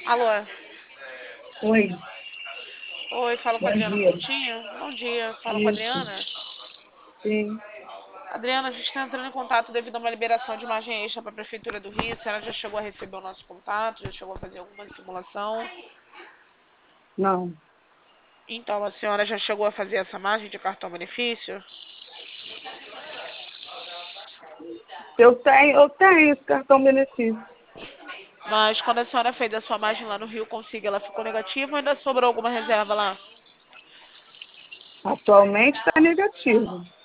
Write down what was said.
Alô? Oi, Oi, fala com a bom Adriana dia. Coutinho? Bom dia, fala com a Isso, Adriana? sim. Adriana, a gente está entrando em contato devido a uma liberação de margem extra para a Prefeitura do Rio. A senhora já chegou a receber o nosso contato? Já chegou a fazer alguma simulação? Não, Então, a senhora já chegou a fazer essa margem de cartão-benefício? eu tenho esse cartão benefício. Mas quando a senhora fez a sua margem lá no Rio Consigo, ela ficou negativa ou ainda sobrou alguma reserva lá? Atualmente está negativo.